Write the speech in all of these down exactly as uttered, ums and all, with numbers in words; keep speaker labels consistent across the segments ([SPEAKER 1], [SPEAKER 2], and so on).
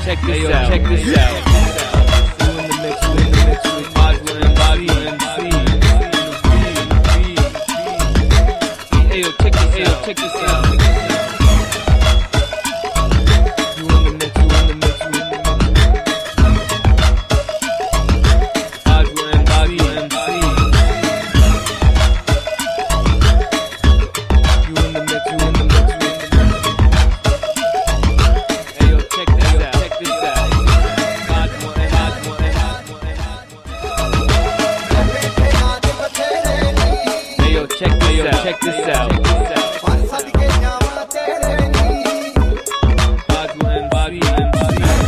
[SPEAKER 1] check this out. Check this out. You in the mix, you in the mix with Bajwa and Bobby and C. Hey yo, check this out. Check this out. You in the mix, you in the mix with Bajwa and Bobby and C. You in the mix, you in the mix with. Hey yo, check this out. Check this out. Bajwa and Bajwa and Hey yo, check this out. Check this out. Bajwa and Bobby and C.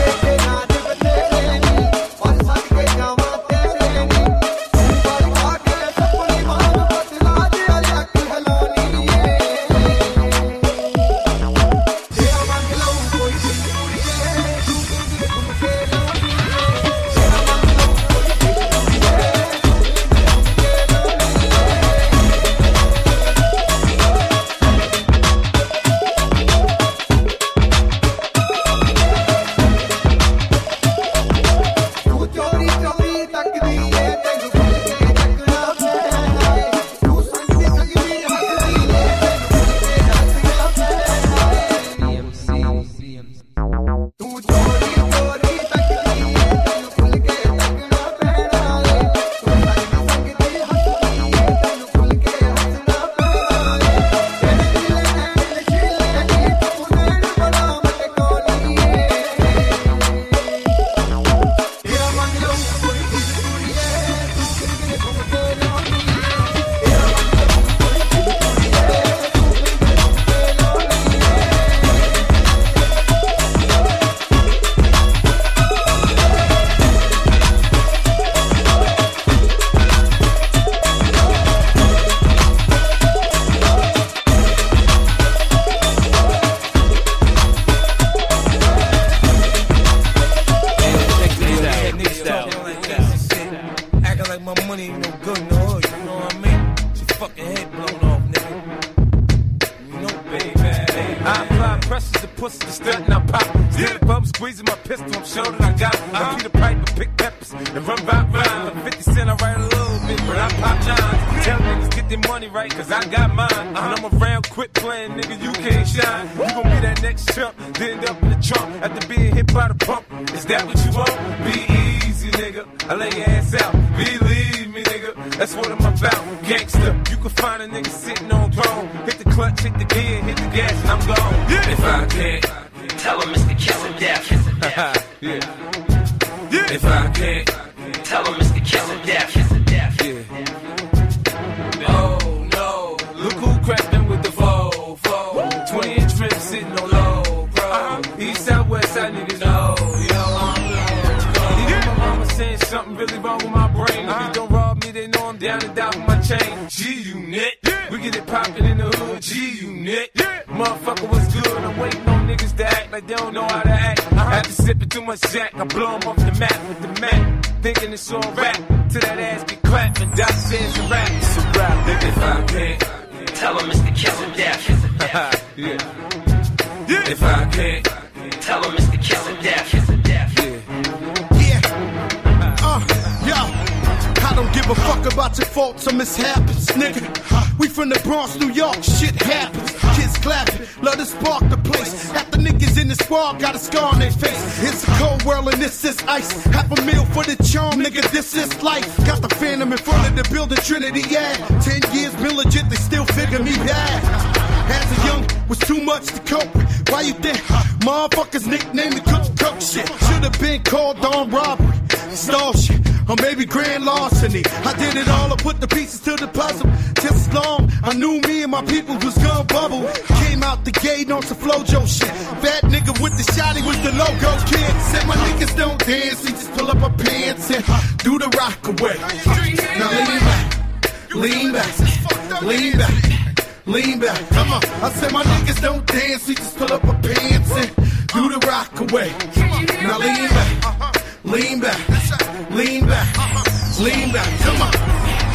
[SPEAKER 2] Trinity, yeah. Ten years been legit, they still figure me bad. As a young, was too much to cope with. Why you think motherfuckers nicknamed me cook cook shit? Should've been called armed robbery, stall shit, or maybe grand larceny. I did it all, I put the pieces to the puzzle. Just as long I knew me and my people was gonna bubble. Came out the gate on some Flojo shit. Fat nigga with the shotty was the logo kid. Said my niggas don't dance, we just pull up our pants and do the rock away. Now lean back. Lean back, lean back, lean back, come on. I said my niggas don't dance, we just pull up our pants and do the rock away. Now lean back, lean back, lean back, lean back, come on.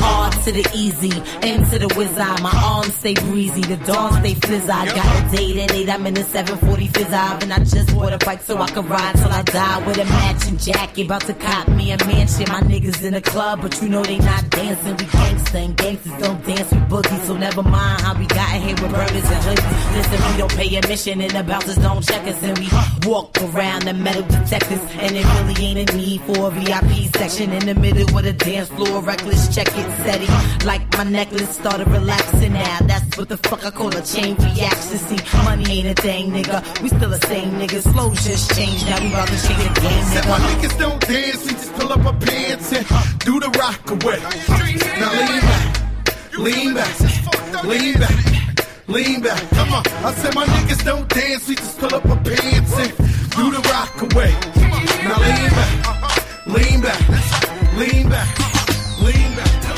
[SPEAKER 3] hard to the easy, into the wizard. My arms stay breezy, the dawn stay fizz. I got a date at eight, I'm in the seven forty fizz. And I just bought a bike so I can ride till I die with a matching jacket. About to cop me a mansion. My niggas in the club, but you know they not dancing. We gangsta and gangsters don't dance with boogies. So never mind how we got here with burgers and hoodies. Listen, we don't pay admission and the bouncers don't check us. And we walk around the metal detectors. And it really ain't a need for a V I P section. In the middle with a dance floor, reckless, check it, steady. Like my necklace started relaxing now. That's what the fuck I call a chain reaction. See, money ain't a thing, nigga. We still the same niggas. Flow just changed, now we about to change the game, nigga.
[SPEAKER 2] Said my niggas don't dance, we just pull up our pants and do the rock away. Now lean back, lean back, lean back, lean back. Come on, I said my niggas don't dance, we just pull up our pants and do the rock away. Now lean back, lean back, lean back, lean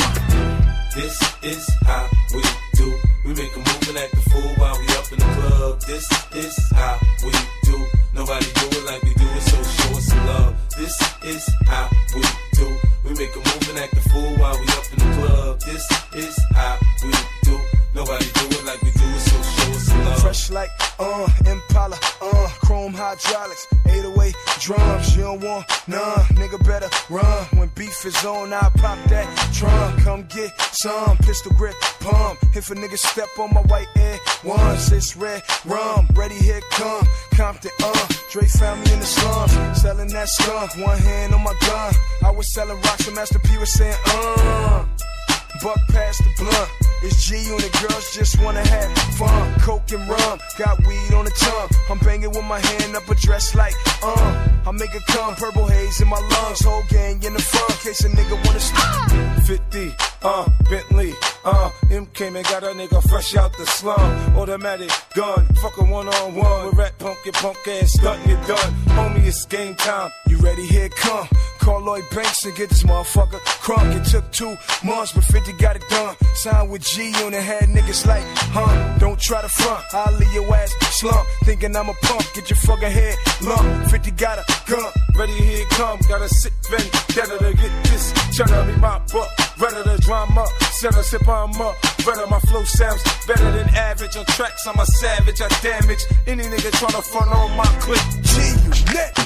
[SPEAKER 2] back.
[SPEAKER 4] This is how we do. We make a move and act a fool while we up in the club. This is how we do. Nobody do it like we do it, so show us some love. This is how we do. We make a move and act a fool while we up in the club. This is how we do. Nobody do it like we do it, so show us some love.
[SPEAKER 5] Fresh like, uh, Impala, uh, chrome hydraulics, eight oh eight drums. You don't want none, nigga better run. When beef is on, I pop that trunk. Come get some, pistol grip, pump. If a nigga step on my white air ones, it's red rum. Ready, here come Compton, uh. Dre found me in the slums, selling that skunk. One hand on my gun. I was selling rocks and Master P was saying, uh. Buck past the blunt. It's G and the girls just wanna have fun. Coke and rum, got weed on the tongue. I'm banging with my hand up a dress like, uh. I make it come, purple haze in my lungs. Whole gang in the front, in case a nigga wanna stop.
[SPEAKER 4] fifty, uh, Bentley, uh, M came and got a nigga fresh out the slum. Automatic gun, fuck a one-on-one. With rat punk, get punk ass, stuntin' it done. Homie, it's game time.
[SPEAKER 5] You ready? Here it come. Call Lloyd Banks and get this motherfucker crunk. It took two months, but fifty got it done. Signed with G on the head, niggas like, huh? Don't try to front, I'll leave your ass slump. Thinking I'm a punk, get your fucking head lump. fifty got a gun,
[SPEAKER 4] ready, here it come. Got a sick vendetta to get this. Tryna be my buck, better the drama. Set a sip on up, better my flow sounds better than average. On tracks, I'm a savage, I damage any nigga tryna front on my clip.
[SPEAKER 5] G, you net.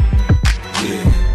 [SPEAKER 4] Yeah.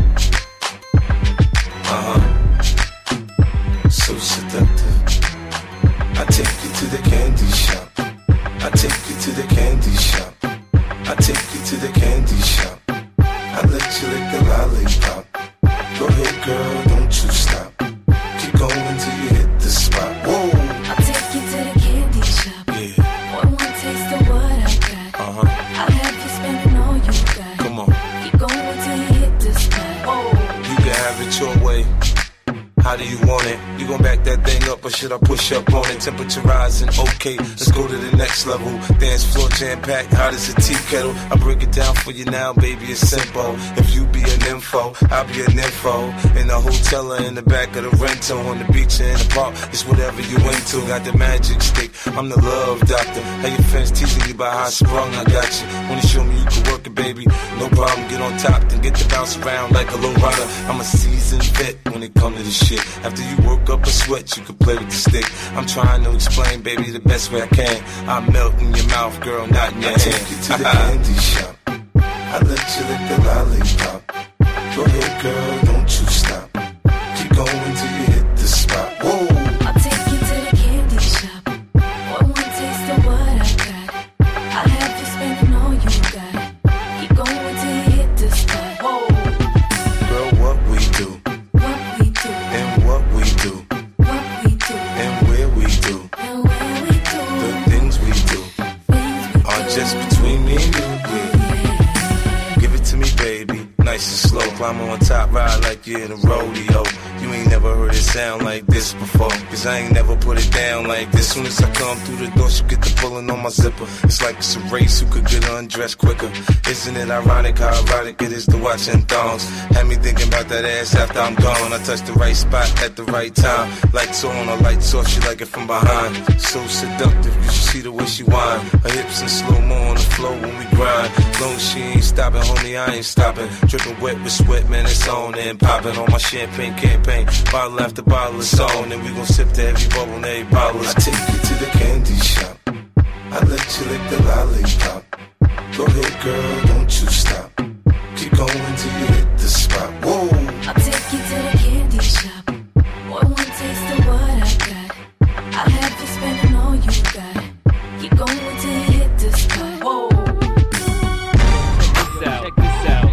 [SPEAKER 4] Uh-huh. So seductive. I take you to the candy shop. I take you to the candy shop. I take you to the candy shop. I let you lick the lollipop. Go ahead, girl, don't you stop. Keep going till you hit the spot. Whoa.
[SPEAKER 6] I'll take you to the candy shop.
[SPEAKER 4] Yeah.
[SPEAKER 6] One more taste of what I got.
[SPEAKER 4] Uh-huh.
[SPEAKER 6] I'll have you spending all you got.
[SPEAKER 4] Come on.
[SPEAKER 6] Keep going till you hit the spot. Whoa.
[SPEAKER 4] You can have it your way. How do you want it? You gon' back that thing up or should I push up on it? Temperature rising, okay, let's go to the next level. Dance floor jam-packed, hot as a tea kettle. I break it down for you now, baby, it's simple. If you be an info, I'll be an info. In the hotel or in the back of the rental, on the beach or in the park, it's whatever you into. Got the magic stick, I'm the love doctor. How your fans teasing you about how I sprung, I got you. Wanna show me you can work it, baby? No problem, get on top, then get to bounce around like a low rider. I'm a seasoned vet when it comes to this shit. After you work up a sweat, you can play with the stick. I'm trying to explain, baby, the best way I can. I melt in your mouth, girl, not in your hand. I take you to the candy shop. I let you lick the lollipop. Go ahead, girl, don't you stop. Keep going till you hit the spot. Whoa.
[SPEAKER 6] I'll take you to the candy shop. One more taste of what I got. I'll have you spending all you got. Keep going till you hit the spot. Whoa.
[SPEAKER 4] Girl, what we do.
[SPEAKER 6] What we do.
[SPEAKER 4] And what we do.
[SPEAKER 6] What we do.
[SPEAKER 4] And where we do.
[SPEAKER 6] And where we do.
[SPEAKER 4] The things we do.
[SPEAKER 6] Things we
[SPEAKER 4] Are
[SPEAKER 6] do.
[SPEAKER 4] just between me and you, yeah. Give it to me, baby. Nice and slow. Climb on top, ride like you're in a rodeo. You ain't never heard it sound like this before. Cause I ain't never put it down like this. Soon as I come through the door, she get the pulling on my zipper. It's like it's a race who could get undressed quicker. Isn't it ironic how erotic it is to watching thongs? Had me thinking about that ass after I'm gone. I touch the right spot at the right time. Lights on or lights off, she like it from behind. So seductive, you should see the way she whine. Her hips in slow-mo on the floor when we grind. Long as she ain't stopping, homie, I ain't stopping. Dripping wet with sweat, man, it's on and popping on my champagne campaign. Bottle bottle after bottle of song, and we gon' sip to every bubble and every bottle. I take you to the candy shop. I let you lick the lollipop. Go ahead, girl, don't you stop. Keep going till you hit the spot. Whoa.
[SPEAKER 6] I'll take you to the candy shop. Boy, one taste of what I got. I'll have you spending all you got. Keep going till you hit the spot. Whoa.
[SPEAKER 1] Check this out.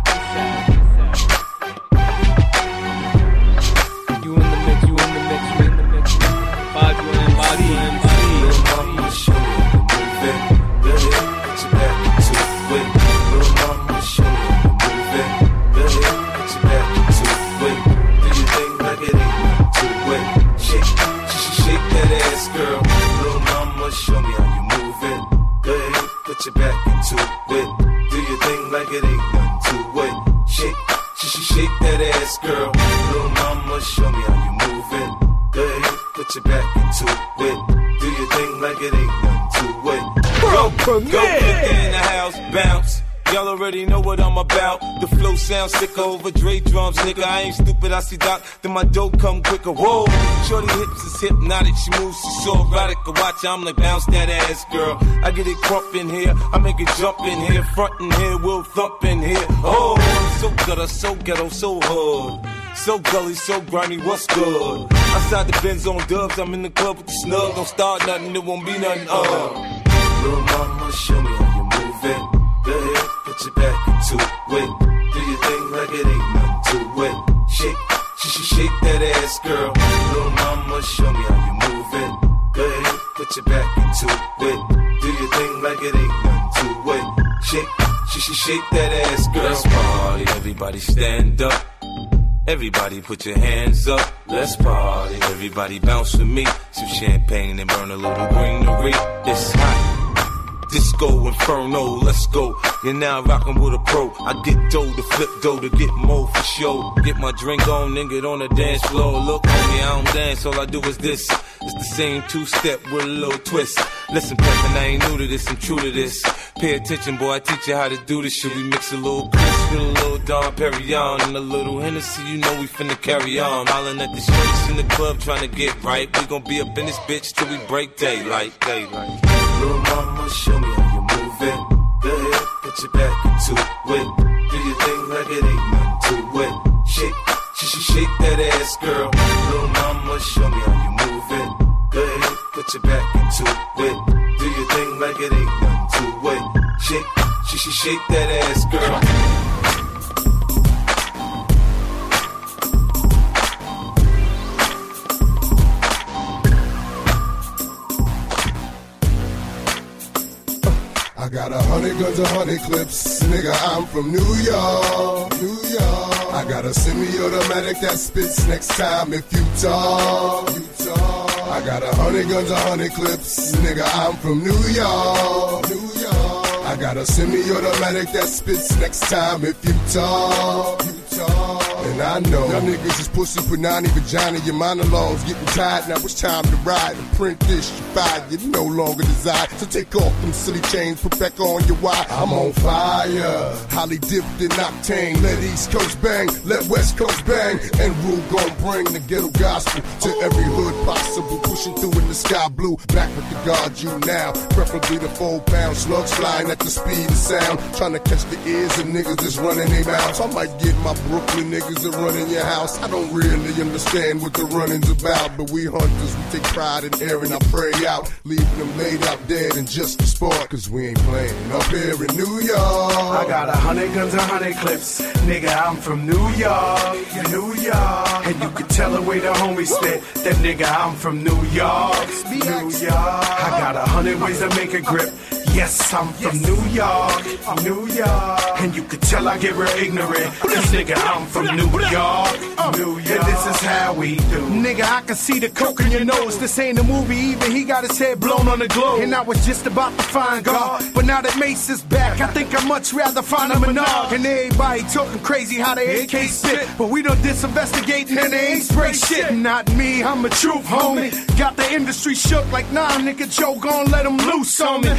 [SPEAKER 1] You in the mix, you in the mix, you in the mix. Badu and Badu and
[SPEAKER 4] Little mama, show me how to move it. Go ahead, put your back into it. Little mama, show me how to move it. Go ahead, put your back into it. Do your thing like it ain't nothing to it. Shake, sh- shake that ass, girl. Little mama, show me how you move it. Go ahead, put your back into it. Do your thing like it ain't nothing to it. Shake, sh- shake that ass, girl. Little mama, show me how you move it. Go ahead, put your back into it. Do your thing like it ain't nothing to it. Go, go, go, in the house, bounce. Y'all already know what I'm about. The flow sounds sicker over Dre drums, nigga. I ain't stupid, I see Doc, then my dope come quicker. Whoa, shorty hips is hypnotic, she moves, she's so erotic. Watch, I'm like bounce that ass, girl. I get it crump in here, I make it jump in here, front in here, we'll thump in here. Oh, I'm so gutter, so ghetto, so hood. So gully, so grimy, what's good? Outside the Benz on dubs, I'm in the club with the snug. Don't start nothing, it won't be nothing, uh. Little mama, show me how you move it. Go ahead, put your back into it. Do your thing like it ain't nothing to it. Shake, sh- shake that ass, girl. Little mama, show me how you move it. Go ahead, put your back into it. Do your thing like it ain't nothing to it. Shake, sh- shake that ass, girl. Let's party, everybody stand up. Everybody put your hands up, let's party. Everybody bounce with me, some champagne and burn a little greenery. It's hot, disco inferno, let's go. You're now rockin' with a pro. I get dough to flip dough to get more for show. Get my drink on and get on the dance floor. Look, homie, I don't dance, all I do is this. It's the same two-step with a little twist. Listen, Peppin', I ain't new to this, I'm true to this. Pay attention, boy, I teach you how to do this shit. We mix a little Chris with a little Dom Perignon and a little Hennessy, you know we finna carry on. Hollin' at the shorties in the club trying to get right. We gon' be up in this bitch till we break daylight, daylight. Little mama, show me how you move it. Go ahead, put your back into it. Do your thing like it ain't nothing to it. Shake, sh- shake that ass, girl. Little mama, show me how you move it. Go ahead, put your back into it. Do your thing like it ain't nothing to it. Shake, sh- shake that ass, girl.
[SPEAKER 2] I got a hundred guns, a hundred clips, nigga, I'm from New York, New York. I got a semi-automatic that spits next time if you talk, you talk. I got a hundred guns, a hundred clips, nigga, I'm from New York, New York. I got a semi-automatic that spits next time if you talk, you talk. And I know y'all niggas is pussy, punani, vagina, your monologues getting tired. Now it's time to ride and print this. You fired, you no longer desire. So take off them silly chains, put back on your wire. I'm on fire, highly dipped in octane. Let East Coast bang, let West Coast bang. And Rule gon' bring the ghetto gospel to every hood possible. Pushing through in the sky blue, back with the guard you now. Preferably the four pound slugs flying at the speed of sound. Trying to catch the ears of niggas that's running their mouths. I might get my Brooklyn niggas that run in your house. I don't really understand what the running's about, but we hunters, we take pride in airing our prey out, leaving them laid out dead in just the sport, cause we ain't playing up here in New York.
[SPEAKER 5] I got a hundred guns, a hundred clips, nigga, I'm from New York, New York. And you can tell the way the homies spit, that nigga, I'm from New York, New York. I got a hundred ways to make a grip. Yes, I'm from New York, New York. And you can tell I get real ignorant. This nigga, I'm from New York, New York. And this is how we do. Nigga, I can see the coke in your nose. This ain't a movie, even he got his head blown on the globe. And I was just about to find God, but now that Mace is back, I think I'd much rather find a Menard. And everybody talking crazy how they A K spit, but we done disinvestigating and they ain't spray shit. Not me, I'm a truth homie. Got the industry shook like, nah, nigga, Joe gon' let him loose on me. True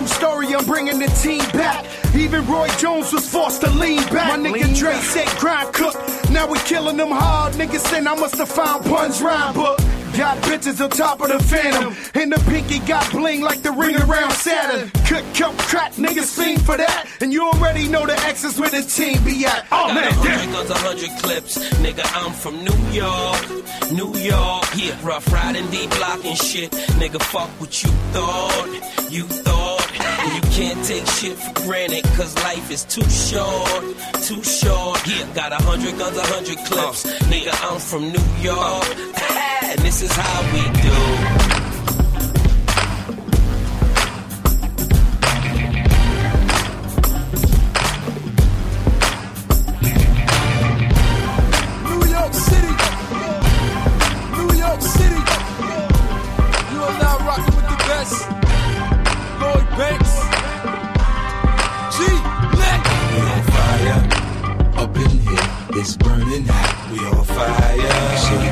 [SPEAKER 2] story, I'm bringing the team back. Even Roy Jones was forced to lean back. My nigga Dre said grind cook. Now we killing them hard. Niggas saying I must have found Pun's rhyme book. Got bitches on top of the Phantom. And the pinky got bling like the ring around Saturn. Cook, cook, crack, niggas sing for that. And you already know the X's where the team be at. Oh, man,
[SPEAKER 7] damn. Guns, a hundred clips. Nigga, I'm from New York. New York. Yeah, rough riding, D block and shit. Nigga, fuck what you thought. You thought. And you can't take shit for granted. Cause life is too short. Too short. Yeah, got a hundred guns, a hundred clips. Uh, nigga, I'm from New York. Uh, and this is how we do.
[SPEAKER 4] It's burning hot, we on fire. Shit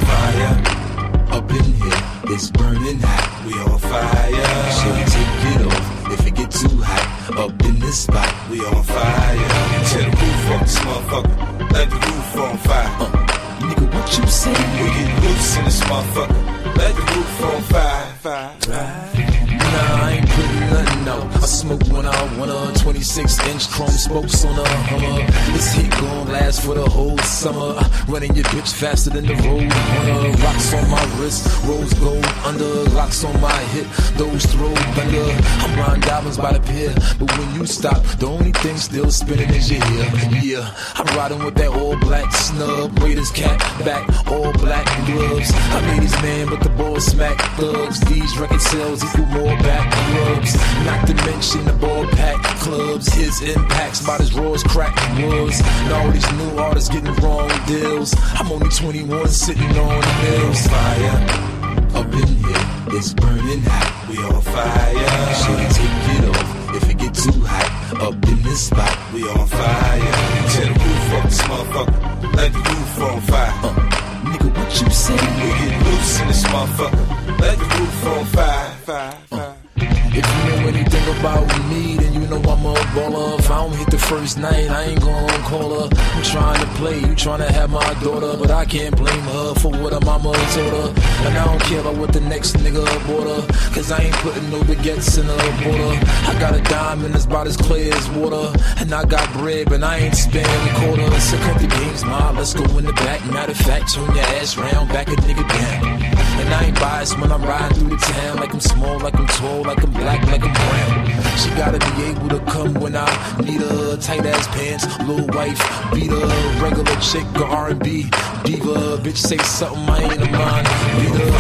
[SPEAKER 4] fire. Up in here, it's burning hot, we on fire. Shit, take it off if it get too hot. Up in this spot, we on fire. Tear the roof off this motherfucker, let the roof on fire. Uh, nigga, what you say? We get loose in this motherfucker, let the roof on fire. Fire, fire.
[SPEAKER 8] Nah, I ain't putting nothing out. I smoke when I want a twenty-six inch chrome spokes on a Hummer. This heat gon' last for the whole summer. Running your bitch faster than the road runner. Rocks on my wrist, rose gold under. Locks on my hip, those throw thunder. I'm buying diamonds by the pier, but when you stop, the only thing still spinning is your ear. Yeah, I'm riding with that all black snub. Raiders cap back, all black gloves. I made these man, but the ball smack thugs. These record sales equal more back rubs. Not to mention the ball pack clubs. His impacts about as raw as crack was. And all these new artists getting wrong deals. I'm only twenty-one sitting on the hills.
[SPEAKER 4] Fire up in here, it's burning hot. We on fire. Shouldn't take it off if it get too hot. Up in this spot, we on fire. Tear the roof off this motherfucker, let the roof on fire. Uh, nigga, what you say? We get loose in this motherfucker, let the roof on fire. Fire, fire. Uh.
[SPEAKER 8] If you know anything about me, then you know I'm a baller. If I don't hit the first night, I ain't gon' call her. I'm trying to play, you trying to have my daughter, but I can't blame her for what her mama told her. And I don't care about what the next nigga bought her, cause I ain't putting no baguettes in her border. I got a diamond that's about as clear as water, and I got bread, but I ain't spending a quarter. So cut the games, ma, let's go in the back. Matter of fact, turn your ass round, back a nigga down. And I ain't biased when I'm riding through the town. Like I'm small, like I'm tall, like I'm black, like I'm brown. She gotta be able to come when I need her. Tight ass pants, little wife, beat her. Regular chick or R and B diva. Bitch say something I ain't a mind. Beat her.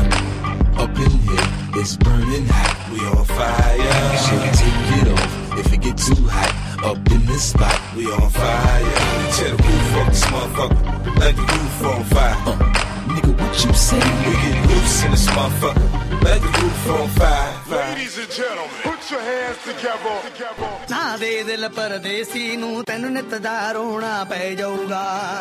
[SPEAKER 4] Fire up in here, it's burning hot. We on fire. Shouldn't take it off if it get too hot. Up in this spot, we on fire. Tear the roof off this motherfucker, let the roof on fire. Uh, nigga, what you say? We get loose in this motherfucker, let the roof on fire. Fire.
[SPEAKER 9] Ladies and gentlemen, put your hands together. together.
[SPEAKER 10] ना दे दिल परदेसी नू तैनू नित दा रोना पै जाऊगा.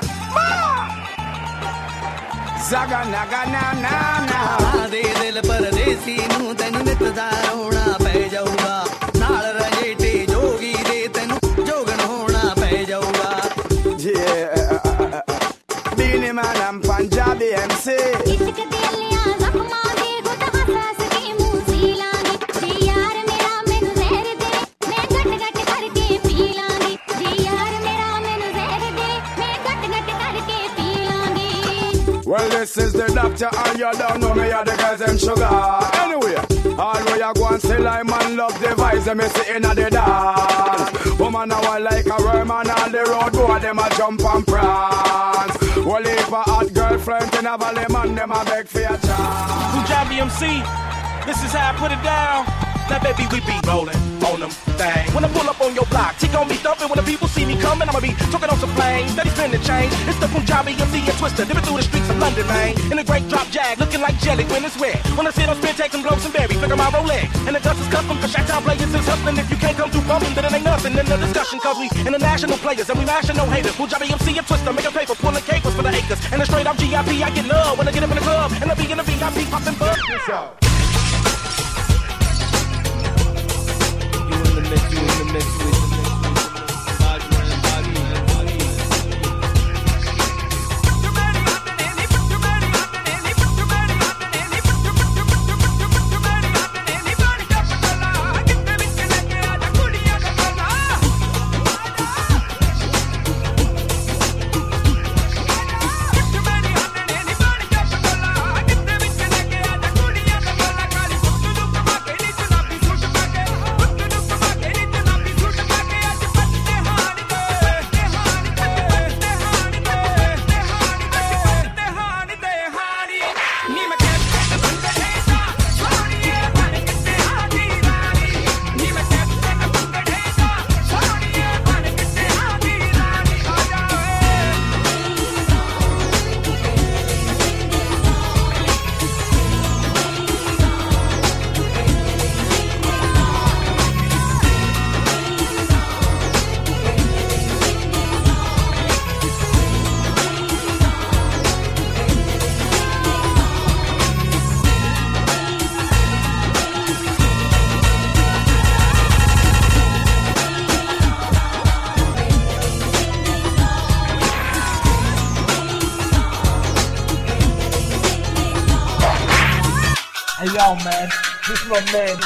[SPEAKER 9] Zaga naga na na na.
[SPEAKER 10] ना दे दिल परदेसी नू तैनू नित दा रोना पै जाऊगा. नाल रजेटे जोगी दे तैनू जोगन होना पै जाऊगा.
[SPEAKER 9] Yeah, Beenie Man and Punjabi M C.
[SPEAKER 11] इश्क दिलियां ज़ख्मां दे गुट हंस के मुंह सी लांगी. जी यार मेरा मैनू ज़हर दे, मैं गट गट करके पी लांगी. जी यार मेरा मैनू ज़हर दे, मैं गट गट करके पी लांगी.
[SPEAKER 9] Well, this is the doctor and you don't know me, you're the girls them sugar. Anyway, all where you go and still I man love the vibes them see inna the dance. Woman now I like a worm and all the road boy them a jump and prance. Well, if a hot girlfriend in a valley man them a beg for your chance.
[SPEAKER 12] Punjabi M C, this is how I put it down. Now baby we be rolling on them things. When I pull up on your block, tick on me thumping. When the people see me coming, I'ma be talking on some planes. Steady spinning change. It's the Punjabi M C and Twister, dipping through the streets of London, man. In a great drop jag, looking like jelly when it's wet. When I sit on spin, take some blows and berry, figure my Rolex. And the dust is custom, cause Shack Town players is hustling. If you can't come through bumping, then it ain't nothing in the discussion. Cause we international players and we mashing no haters. Punjabi M C and Twister, making paper, pulling capers for the acres. And the straight up G I P, I get love when I get up in the club. And I be in the V I P, popping bugs.
[SPEAKER 1] the mix with, in the mix with.
[SPEAKER 12] Hey yo, man, this is my man.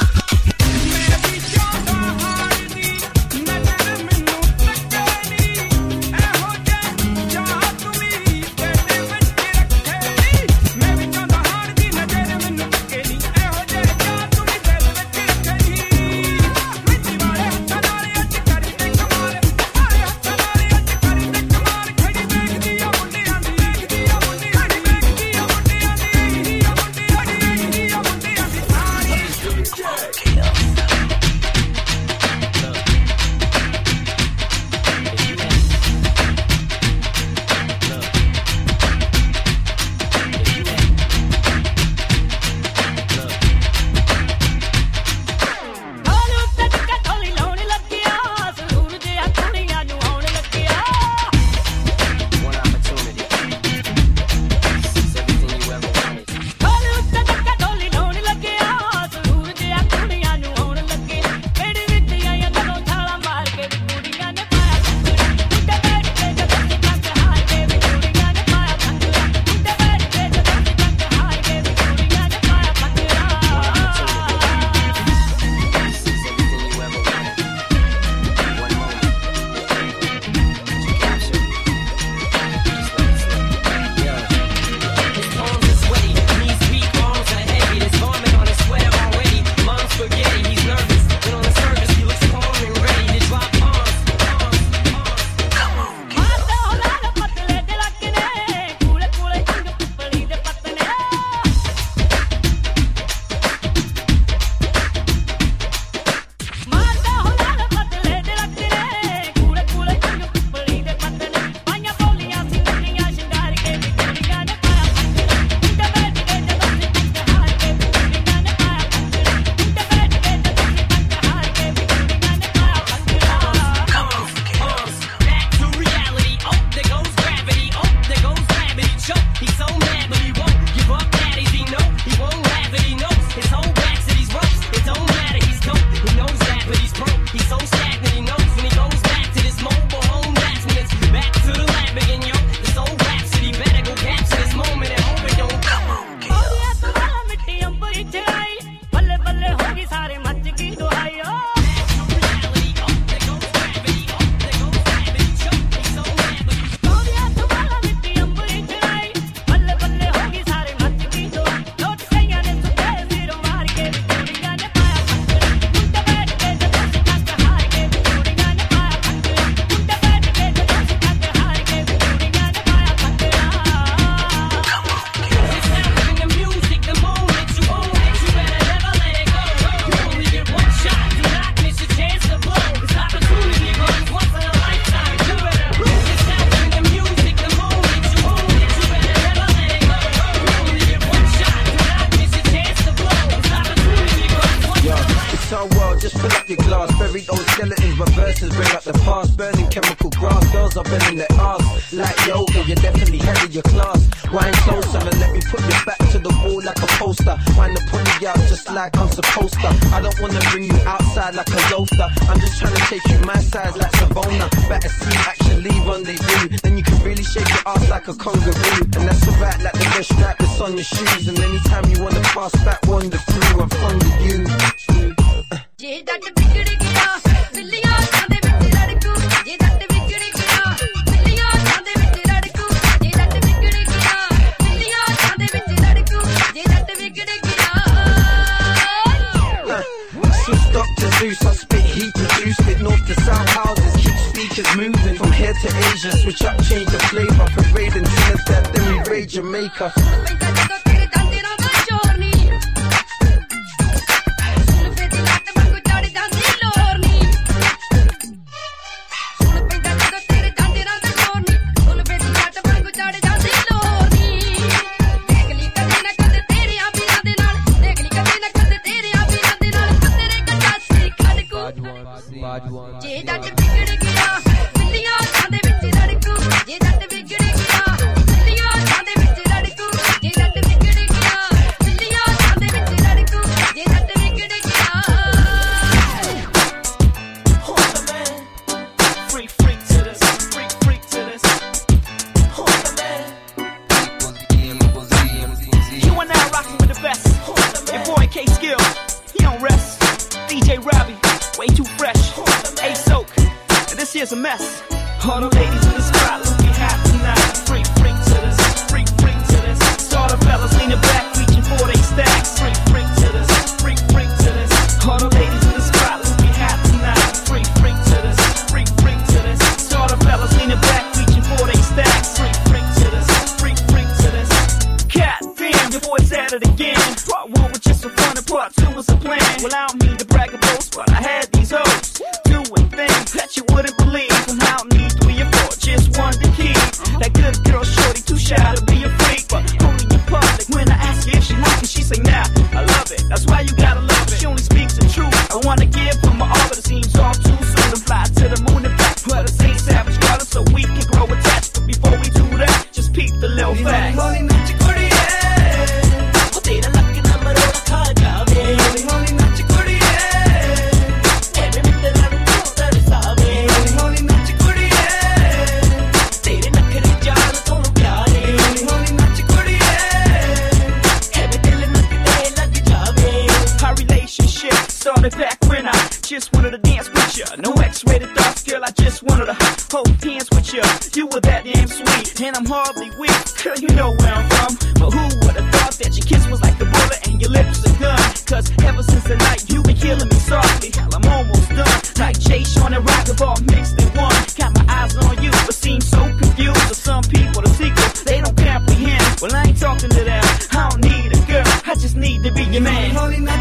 [SPEAKER 6] Kill.
[SPEAKER 13] fill up your glass. Bury those skeletons, but verses bring up the past. Burning chemical grass, girls are bending their ass. Like yoga, you're definitely head of your class. Wind closer and let me put your back to the wall like a poster. Wind the pony out just like I'm supposed to. I don't wanna bring you outside like a roaster. I'm just trying to take you my size like Savona. Better see action, leave rendezvous. Then you can really shake your ass like a kangaroo. And that's alright like the red strap that's on your shoes. And anytime you wanna pass back, wander through, I'm fond of you.
[SPEAKER 11] Je dat bigde gaya billiyan sande vich ladku je dat bigde gaya billiyan sande vich ladku je dat bigde gaya billiyan sande vich ladku je dat bigde gaya.
[SPEAKER 13] Since Doctor Zeus, I spit heat to juice. Spit north to south houses, keep speakers moving from here to Asia. Switch up, change the flavor. Parade in Trinidad, then we raid Jamaica.
[SPEAKER 11] Je dat bigde gaya billiyan sande vich ladku je dat bigde gaya billiyan sande vich ladku je dat bigde gaya billiyan sande vich ladku je dat bigde gaya.
[SPEAKER 7] Who's the man? Freak, freak to this, freak, freak to this. Who's the man? You are now rocking with the best. Your boy K Skill, he don't rest. D J Robbie, way too fresh. Hey Soak, and this here's a mess. All the ladies in the spot looking hot tonight. Freak, freak to this, freak, freak to this. Saw the fellas leaning back, reaching for they stacks. Freak, freak to this, freak, freak to this. All the ladies in the spot looking hot tonight. Freak, freak to this, freak, freak to this. Saw the fellas leaning back, reaching for they stacks. Freak, freak to this, freak, freak to this. God damn, your boy's at it again. Part one was just for fun and part two was a plan. Well, I don't mean to brag or boast, but I had these hoes doing things that you wouldn't believe. From out need three or four, just one to keep. That good girl shorty, too shy to be a freak, but only in public. When I ask her if she like it, she say nah, I love it. That's why you gotta love it. She only speaks the truth. I wanna give from my all, but it seems all too soon to fly to the moon and back. But it ain't savage color, so we can grow attached. But before we do that, just peep the little facts. Back when I just wanted to dance with ya. No X-rated thoughts, girl, I just wanted to hold hands with ya. You were that damn sweet, and I'm hardly weak. Girl, you know where I'm from, but who would've thought that your kiss was like a bullet and your lips a gun? Cause ever since the night you been killing me softly. Hell, I'm almost done. Like Jay, Sean, and Rockaball mixed in one. Got my eyes on you, but seem so confused. For some people, the secret, they don't comprehend. Well, I ain't talking to them. I don't need a girl, I just need to be your man.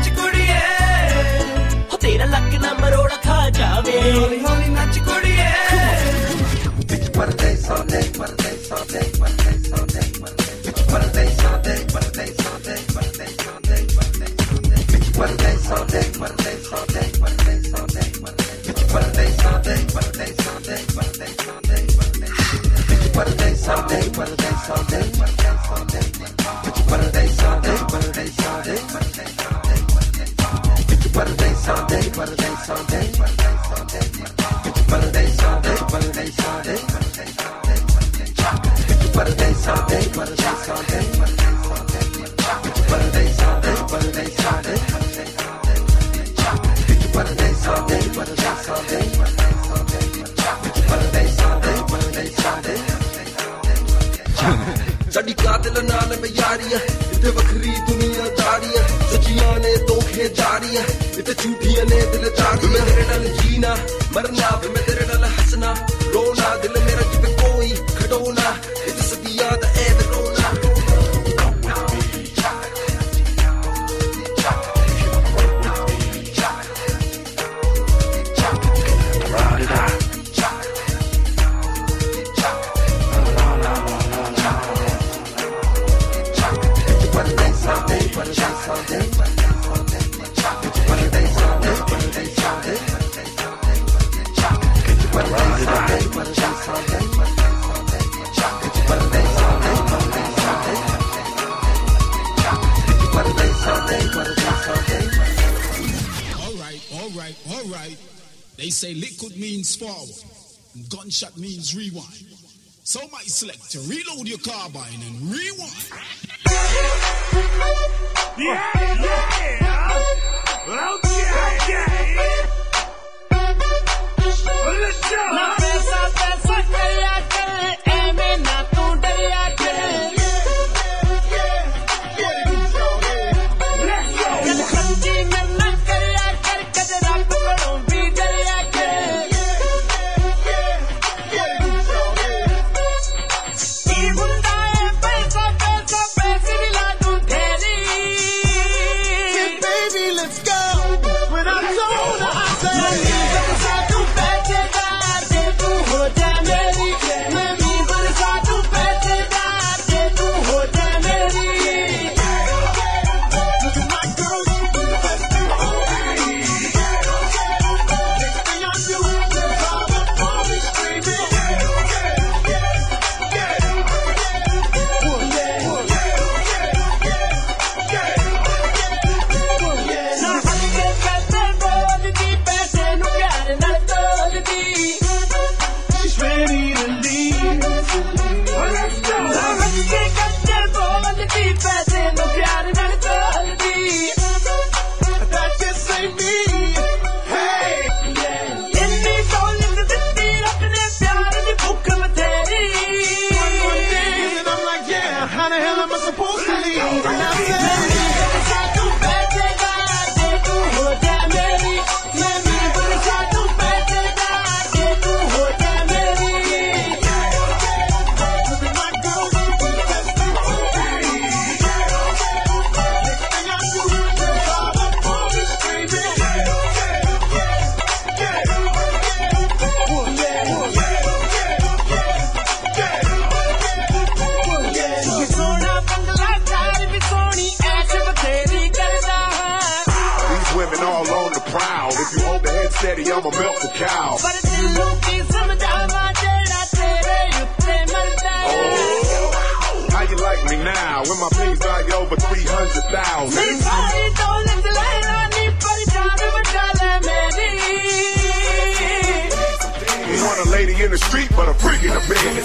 [SPEAKER 7] तेरा luck ना मरोड़ा खा जावे होली होली नाच कुड़िए बिच पर्दे सोने पर्दे सोने पर्दे सोने पर्दे सोने पर्दे सोने पर्दे सोने बिच पर्दे सोने पर्दे सोने पर्दे सोने पर्दे सोने पर्दे सोने पर्दे सोने बिच पर्दे सोने पर्दे सोने पर्दे सोने बिच पर्दे सोने पर्दे सोने पर्दे सोने Birthday Sunday, birthday Sunday, birthday Sunday, birthday Sunday, birthday Sunday, birthday Sunday, birthday Sunday, birthday Sunday, birthday Sunday, birthday Sunday, birthday Sunday, birthday Sunday, birthday Sunday, birthday Sunday. Sari कातिल नाल में यारी है इतने वखरी दुनिया दारी है सचियां ने धोखे जारी है इतने झूठियां ने दिल जागी मैं तेरे नाल जीना मरना भी मैं तेरे नाल हंसना रोना दिल मेरा जिवे कोई खडोना इतने सदियां दा ऐ रोना Sunday, Sunday, Sunday, Sunday, Sunday, Sunday,
[SPEAKER 14] Alright, alright, alright. They say liquid means forward, and gunshot means rewind. So my selector, reload your carbine and rewind.
[SPEAKER 15] Yeah, yeah. Okay, let's go. Na pesa pesa kaya kare, eme na tu dariya kare. Let's go. Kal khamji mein na kariya kar, kadra pakadon bhi dariya kare. Ye bunda hai paisa paisa paise dila tu theri.
[SPEAKER 2] Baby, let's go. When I'm told I say.
[SPEAKER 16] Steady, I'ma milk the cow.
[SPEAKER 15] Oh,
[SPEAKER 16] how you like me now? When my pings value over three hundred thousand. You want a lady in the street, but a freak in the bed.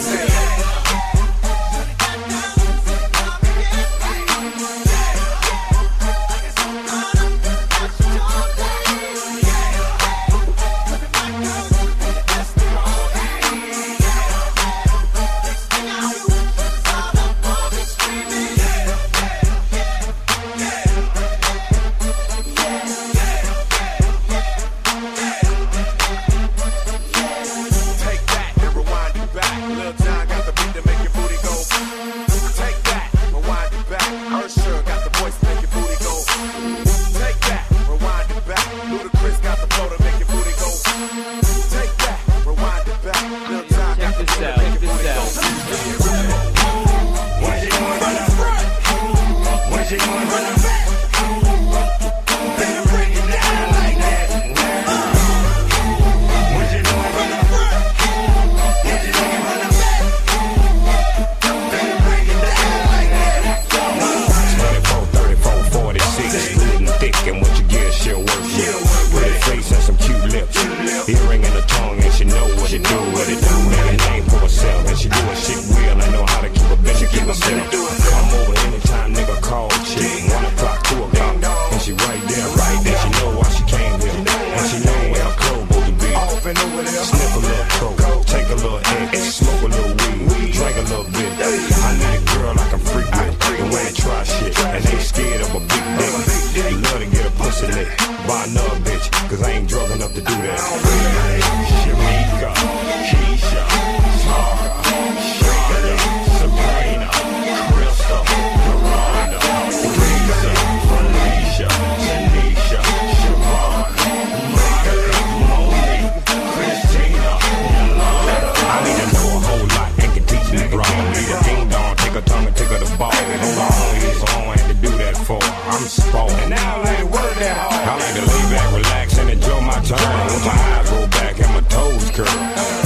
[SPEAKER 16] I'm spoiled. Now I ain't work that hard. I like to lay back, relax, and enjoy my time. When my eyes roll back and my toes curl.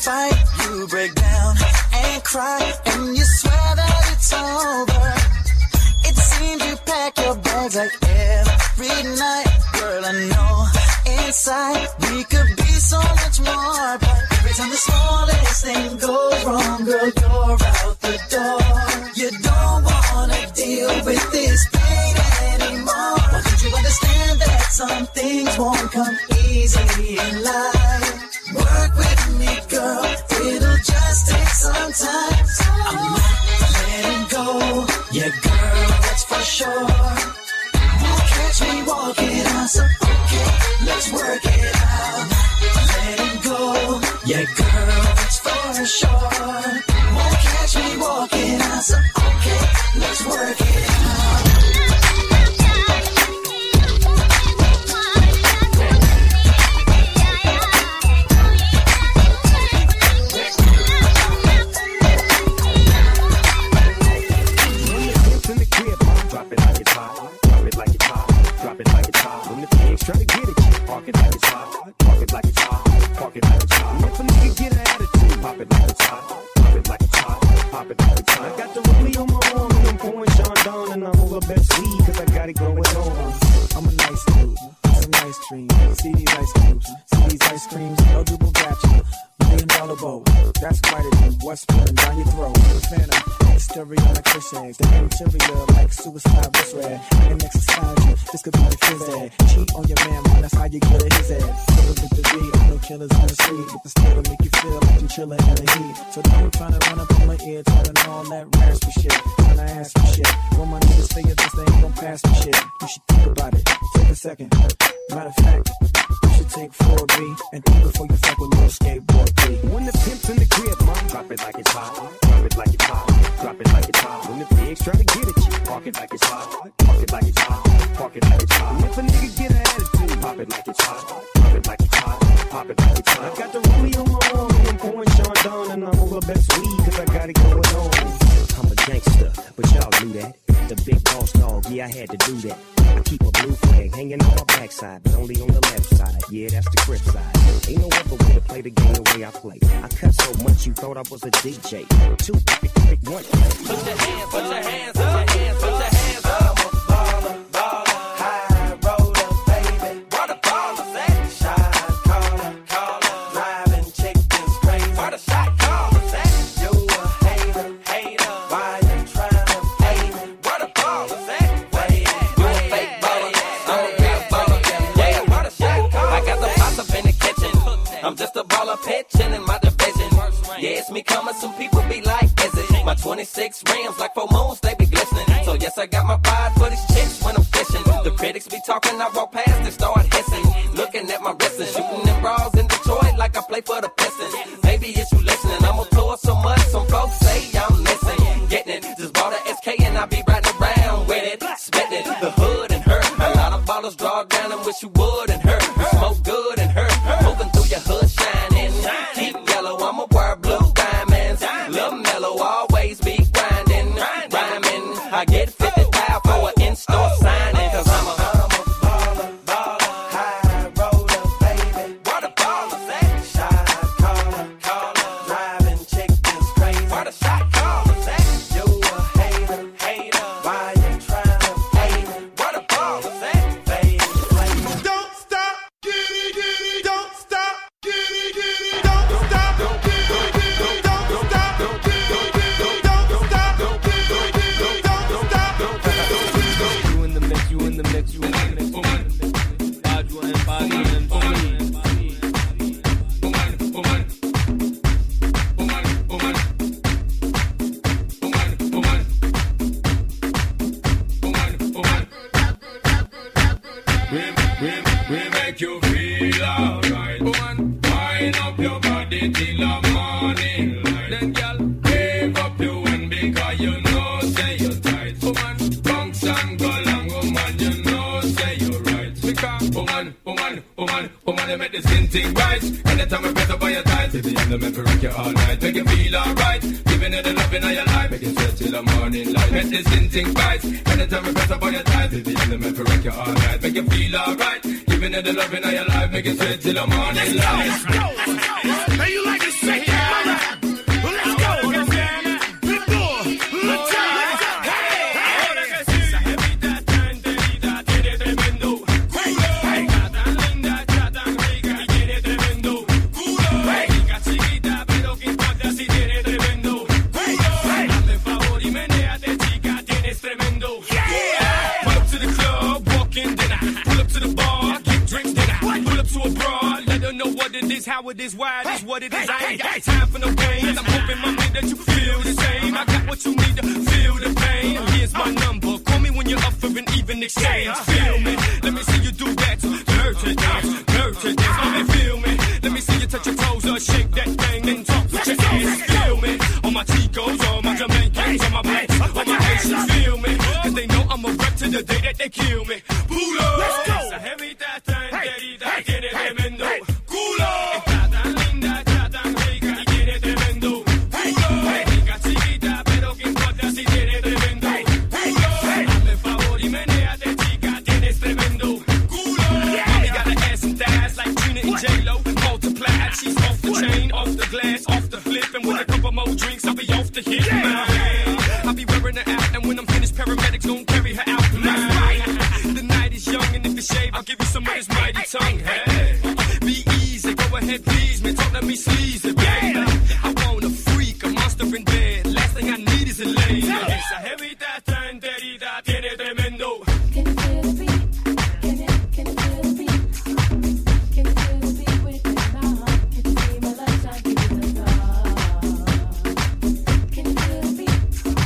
[SPEAKER 17] fight, you break down and cry, and you swear that it's over. It seems you pack your bags like every night. Girl, I know inside we could be so much more, but every time the smallest thing goes wrong, girl, you're out the door. You don't wanna deal with this pain anymore. Why don't you understand that some things won't come easy in life? Work with me, girl, it'll just take some time. I'm not letting go, yeah, girl, that's for sure. Won't catch me walking out, so okay, let's work it out. Letting go, yeah, girl, that's for sure. Won't catch me walking out, so okay, let's work it out.
[SPEAKER 18] Drop it like it's hot, drop it like it's hot, drop it like it's hot. When the pigs try to get at you, park it like it's hot, park it like it's hot, park it like it's hot. If a nigga get an attitude, pop it like it's hot, pop it like it's hot, pop it like it's hot. I got the rollie on my arm and I'm pouring Sean Don and I'm over best weed cause I got it going on.
[SPEAKER 19] I'm a nice dude, some nice dreams. See these ice cubes, see these ice creams, eligible bachelor. Million dollar bow, that's quite a deep. What's pouring down your throat? Phantom, exterior like fish eggs. The interior like suicide was red. And exercise you, this could be the phys ed. Cheat on your man, man, that's how you get a his head. Killer with the beat, no killers in the street. With the steel to make you feel like you chillin' in the heat. So don't try to run up on my ear, talking all that raspy shit. When I ask for shit, when my niggas say if this they ain't gon' pass me shit, you should think about it. Take a second. Matter of fact, you should take four B and think before you fuck with little skateboard B.
[SPEAKER 18] When the pimp's in the crib, mom, drop it like it's hot, drop it like it's hot, drop it like it's hot. When the pigs try to get at you, park it like it's hot, park it like it's hot, park it like it's hot. If a nigga get an attitude, pop it like it's hot, pop it like it's hot, pop it like it's hot. I got the rollie on my arm and I'm pouring Sean Don and I'm over best weed cause I got it going on.
[SPEAKER 20] I'm a gangster, but y'all knew that. The big boss dog, yeah, I had to do that. I keep a blue flag hanging on my backside, but only on the left side. Yeah, that's the crib side. Ain't no other way to play the game the way I play. I cut so much you thought I was a D J. Two, pick, pick, one.
[SPEAKER 7] Put your hands, put your hands, put your hands, put your hands up. I'm a baller, baller, high roller, baby. Where the ballers at? Shot caller, caller, driving chickens crazy. Where the shot callers at? You a hater, hater. Why you tryna hate me? Where the ballers at? Where they at? You a fake baller, I'm a real baller. Yeah, where the shot callers? I got the pots up in the kitchen. I'm just a baller pitching in my division. Yeah, it's me coming. Some people be like, is it? My twenty-six rims like four moons, they be glistening. So yes, I got my pride for these chicks when I'm fishing. The critics be talking, I walk past and start hissing. Looking at my wrist and shooting them bras in Detroit like I play for the Pistons. Maybe it's you listening. I'm on tour so much, some folks say I'm missing. Getting it, just bought a S K and I be riding around with it. Spitting it, the hood and hurt. A lot of ballers draw down and wish you would and hurt. You smoke good and hurt. Moving through your hood shining. Keep yellow, I'ma wear blue diamonds. Lil' mellow, always be grinding. Rhyming, I get fifty thousand for an in-store signing. Cause I'm a, I'm a baller, baller, high roller, baby. Where the ballers at? Shot caller, caller, driving chickens crazy. Where the shot callers at? You a hater, hater. Why you tryna hate me? Where the ballers at? Baby, baby.
[SPEAKER 2] Don't stop, get it, get it. Don't stop, get it, get it. Don't stop, don't get it, get it. Don't stop, don't get it, get it. Don't stop, don't get it, get it. Don't stop, don't get it.
[SPEAKER 1] You in the mix, you in the mix, you in the mix. Badu and Badu and Badu.
[SPEAKER 21] We, we, we make you feel alright. Woman, wind up your body till the morning light. Then girl, wave up your hand because you know say you're tight. Woman, bounce and go long, woman, you know say you're right. Because woman, woman, woman, woman, they make the skin thing right. Anytime we press up on your tight, to the end of me for rock you all night. Make you feel alright. Giving you the love in your life, make you sweat till the morning light. Make the skin thing right. Anytime we press up on your tight, to the end of me for rock you all night. Make you feel alright. Giving you the love in your life, make you sweat till the morning light.
[SPEAKER 2] Now you like to say yeah.
[SPEAKER 3] it is, how it is, why it is, what it is. I ain't got time for no games. I'm hoping, mommy, that you feel the same. I got what you need to feel the pain. Here's my number. Call me when you're up for an even exchange. Feel me. Let me see you do that. Nurture dance, nurture dance. Let me feel me. Let me see you touch your toes or shake that thing. Then talk with your ass. Feel me. All my Chicos, all my Jamaicans, all my blacks, all my Haitians. Feel me. Cause they know I'm a rep to the day that they kill me. Pulo. Let's go. Esa jevita tan querida tiene tremendo culo. Está tan linda, está tan rica y tiene tremendo culo. Rica chiquita, pero que importa si tiene tremendo culo. Hazme favor y menéate, chica, tienes tremendo culo. Mommy got an ass and thighs like Trina and J-Lo. Multiplied, she's off the chain, off the glass, off the flip. And with a couple more drinks, I'll be off the hit. Yeah. I'll be wearing her out, and when I'm finished, paramedics gon' carry her out. The night is young, and if you shave, I'll give you some of this mighty tongue. Hey, be easy, go ahead, please me. Don't let me sleaze it, baby. I want a freak, a monster in bed. Last thing I need is a lady. Esa jevita está enterita, tiene tremendo.
[SPEAKER 6] Can you feel the beat? Can you, can you feel the beat? Can you feel the beat within my heart? Can you see my light shine through the dark? Can you feel the beat?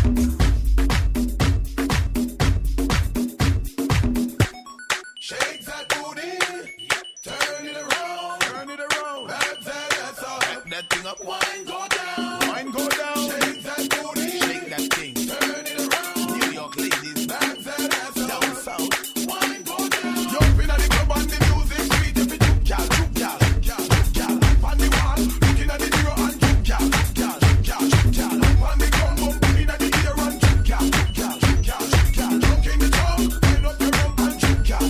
[SPEAKER 2] Shake that booty, turn it around, turn it around. Back that ass up, back that thing up. Wine go down, wine go down. Shake that booty, shake that thing, turn it around. New York ladies, back that ass up, down south. Wine go down. Jump in at the club and the music sweet. If you juke, gal, juke, gal, gal, gal. On the wall, looking at the mirror and juke, gal, gal, gal, gal. On the drum, bump in at the ear and juke, gal, gal, gal, gal. Jump in the drum, wind up the rump and juke, gal.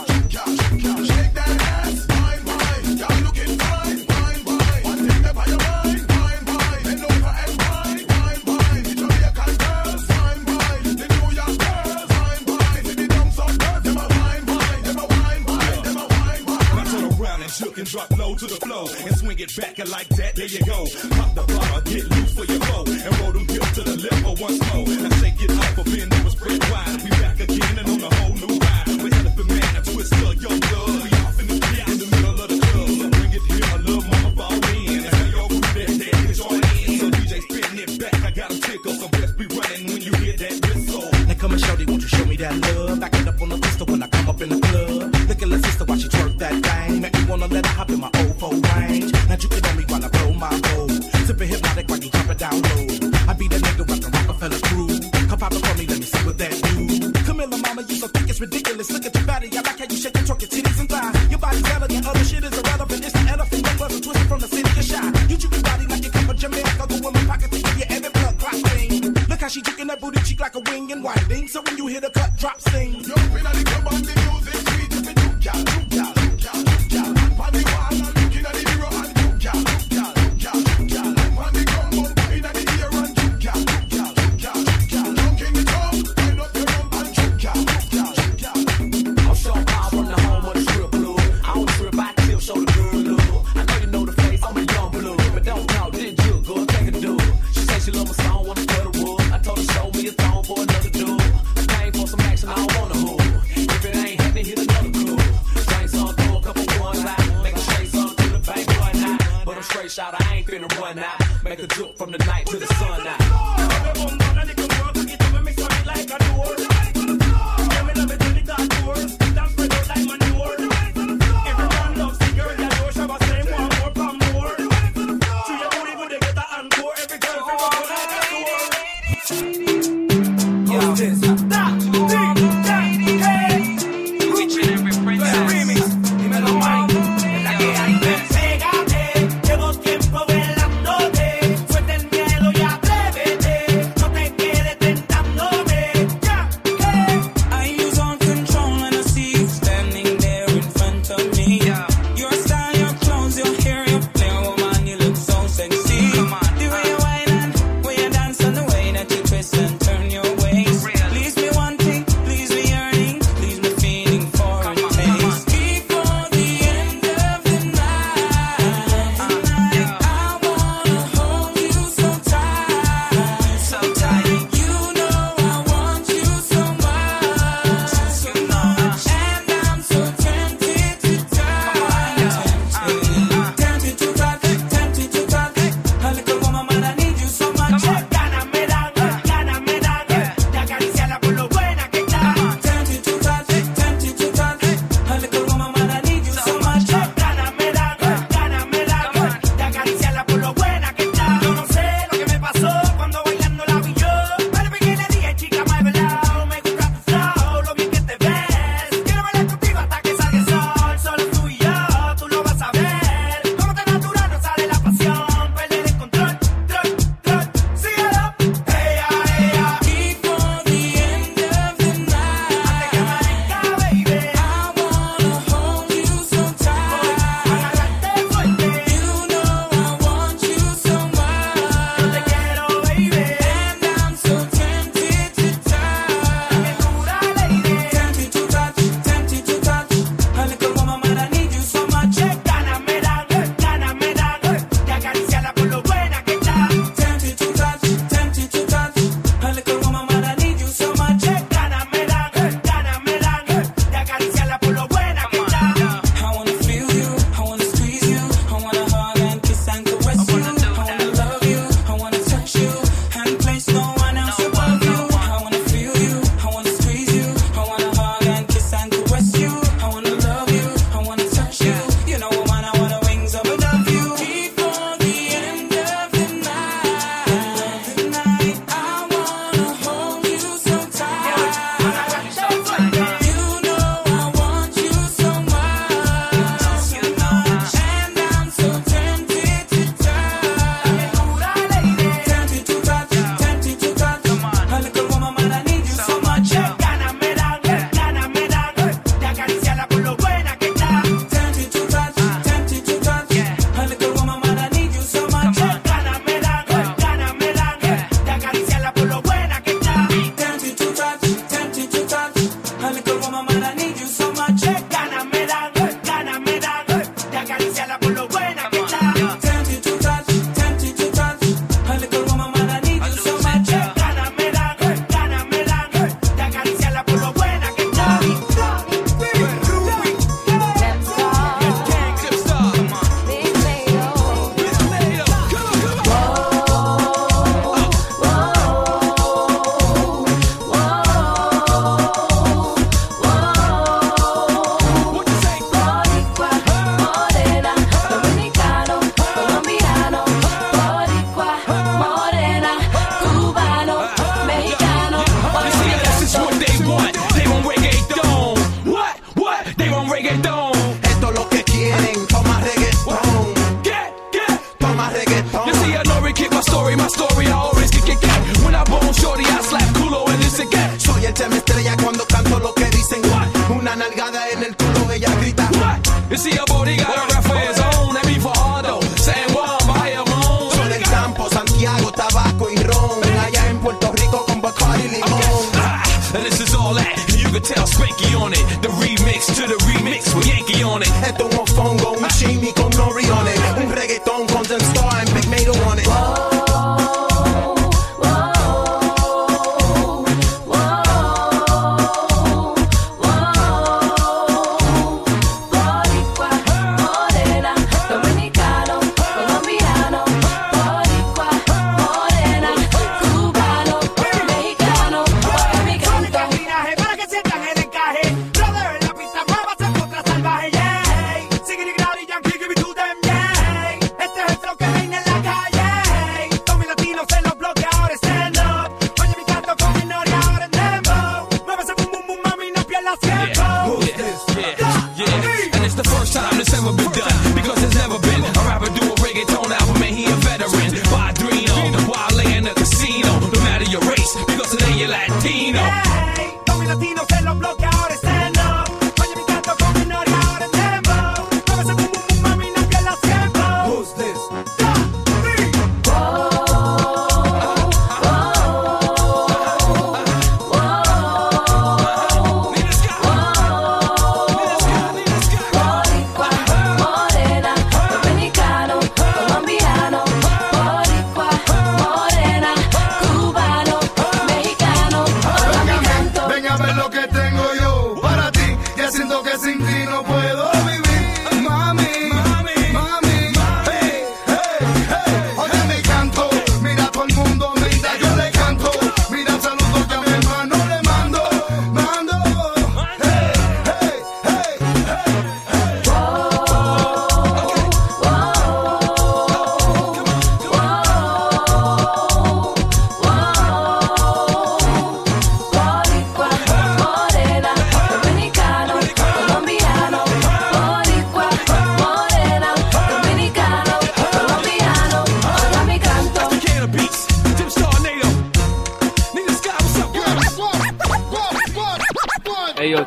[SPEAKER 2] Shake that ass, wine, wine. Y'all looking fine, wine, wine. One thing up on your mind, wine, wine. Bend over and wine, wine, wine. The Jamaican girls, wine, wine. The New York girls, wine, wine. See the dumb some girls, them a wine, wine. Them a wine, wine. Them a wine, wine.
[SPEAKER 22] Now turn around and shook and drop low to the flow and swing it back and like that. There you go. Pop the bottle, get loose for your foe and roll them hips to the left for once more. Now shake it off, bend over, spread wide. We back again and on a whole new ride. We elephant man, a twister, yo love. We off in the in the middle of the club. So bring it here, I love mama fall in. And tell your group that they can join in. So D J spin it back, I got 'em tickled. So best be running when you hear that whistle.
[SPEAKER 12] Now come and shorty, won't you show me that love? Back it up on the pistol when I come up in the club. Look at little sister while she twerk that thing. Make me wanna let her hop in my old four range. Now you can on me while I blow my bowl. Sippin' hypnotic while you drop it down low. I be that nigga rockin' Rockefeller crew. Come pop it for me, let me see what that do. Camilla, mama, you so thick it's ridiculous. Look at your body, I like how you shake and twerk your titties and thighs. Your body's elegant, other shit is irrelevant. It's the elephant, young brother twisted from the city of shy. You juke your body like you come from Jamaica. Go in my pocket to give you every blood clot thing. Look how she juking that booty cheek like a wing and whiting. So when you hit a cut, drop sing.
[SPEAKER 2] Jump in at the club and the music sweet. If you juke, gal, juke, gal, juke, gal, juke, gal. On the wall, I'm looking at the mirror and juke, gal, juke, gal, juke, gal, juke, gal. On the drum, bump in at the ear and juke, gal, juke, gal, juke, gal, juke, gal. Jump in the drum, wind up the rump and juke, gal, juke, gal, juke, gal.
[SPEAKER 23] I'm Sean Paul from the home of the strip blue. I don't trip, I tip, show the girl love. I know you know the face, I'm a young blue. But don't talk, did you, girl, take a do. She say she love my song, wanna cut the wood. I told her show me a song for another dude. I came for some action, I don't wanna hood. If it ain't heavy, hit another clue. Drink some, throw a couple ones out. Make a straight song to the bank, run out. But I'm straight shot, I ain't finna run out. Make a jump from the night to the sun out.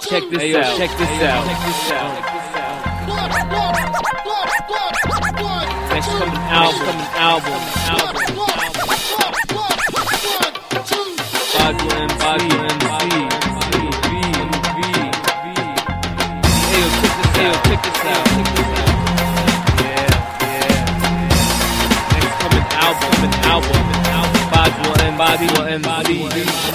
[SPEAKER 1] check this hey, out. Check this out. Check this out. Next coming album. Coming album. Album. Bajwa M C. Hey, yo, check this out. Check this out. Check this out. Yeah, yeah. Next coming album. Coming album. Bajwa M C. M C.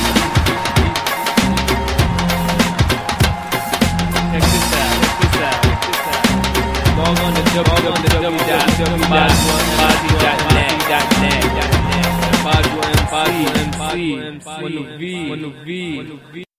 [SPEAKER 1] Log on to w w w dot bajwa m c dot net. Bajwa M C. One V. One V.